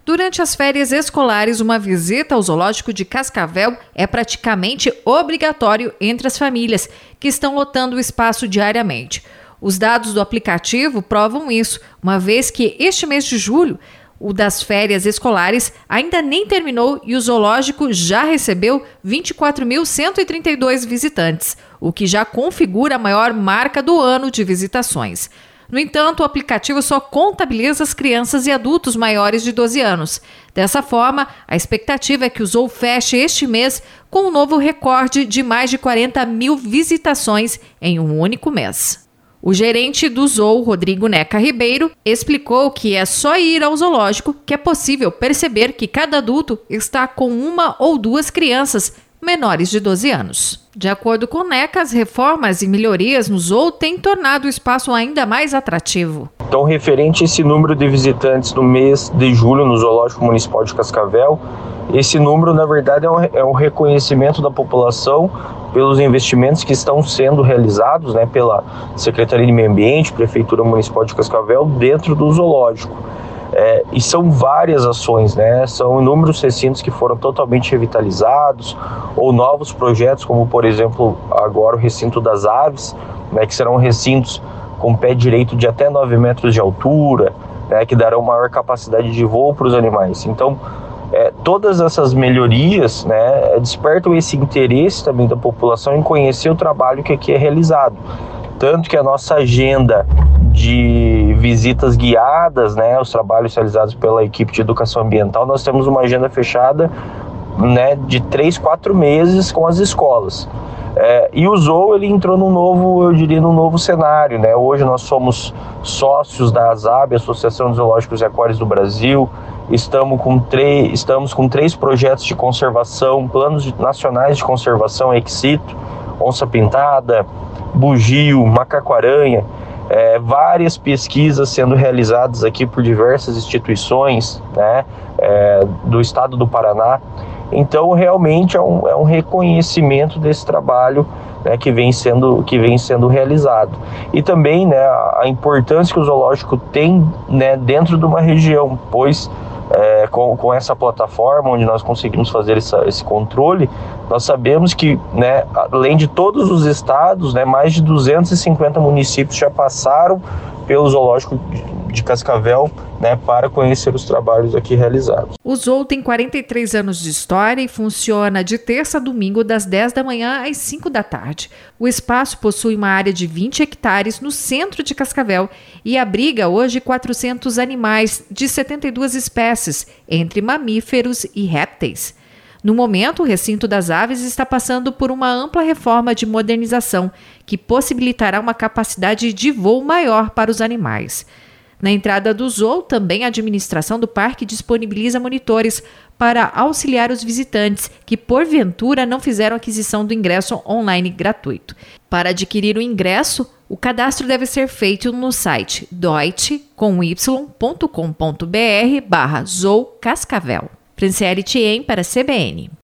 Durante as férias escolares, uma visita ao zoológico de Cascavel é praticamente obrigatório entre as famílias, que estão lotando o espaço diariamente. Os dados do aplicativo provam isso, uma vez que este mês de julho, o das férias escolares, ainda nem terminou e o zoológico já recebeu 24.132 visitantes, o que já configura a maior marca do ano de visitações. No entanto, o aplicativo só contabiliza as crianças e adultos maiores de 12 anos. Dessa forma, a expectativa é que o Zoo feche este mês com um novo recorde de mais de 40 mil visitações em um único mês. O gerente do Zoo, Rodrigo Neca Ribeiro, explicou que é só ir ao zoológico que é possível perceber que cada adulto está com uma ou duas crianças menores de 12 anos. De acordo com Neca, as reformas e melhorias no Zoo têm tornado o espaço ainda mais atrativo. Então, referente a esse número de visitantes no mês de julho no Zoológico Municipal de Cascavel, esse número, na verdade, é um reconhecimento da população pelos investimentos que estão sendo realizados, pela Secretaria de Meio Ambiente, Prefeitura Municipal de Cascavel, dentro do zoológico. E são várias ações, São inúmeros recintos que foram totalmente revitalizados, ou novos projetos, como, por exemplo, agora o recinto das aves, que serão recintos com pé direito de até 9 metros de altura, que darão maior capacidade de voo para os animais. Então, todas essas melhorias despertam esse interesse também da população em conhecer o trabalho que aqui é realizado. Tanto que a nossa agenda de visitas guiadas, os trabalhos realizados pela equipe de educação ambiental, nós temos uma agenda fechada de 3-4 meses com as escolas. E o Zoo, ele entrou num novo cenário, Hoje nós somos sócios da ASAB, Associação de Zoológicos e Aquários do Brasil. Estamos com 3 projetos de conservação, planos nacionais de conservação, Exito, onça-pintada, bugio, macaco-aranha, várias pesquisas sendo realizadas aqui por diversas instituições do estado do Paraná. Então, realmente é um reconhecimento desse trabalho que vem sendo realizado. E também a importância que o zoológico tem dentro de uma região, pois com essa plataforma onde nós conseguimos fazer esse controle, nós sabemos que, além de todos os estados, mais de 250 municípios já passaram pelo zoológico de Cascavel, para conhecer os trabalhos aqui realizados. O Zoo tem 43 anos de história e funciona de terça a domingo das 10 da manhã às 5 da tarde. O espaço possui uma área de 20 hectares no centro de Cascavel e abriga hoje 400 animais de 72 espécies, entre mamíferos e répteis. No momento, o recinto das aves está passando por uma ampla reforma de modernização que possibilitará uma capacidade de voo maior para os animais. Na entrada do Zoo, também a administração do parque disponibiliza monitores para auxiliar os visitantes que, porventura, não fizeram aquisição do ingresso online gratuito. Para adquirir o ingresso, o cadastro deve ser feito no site doit.com.br/zoocascavel. Franciele Thiem para a CBN.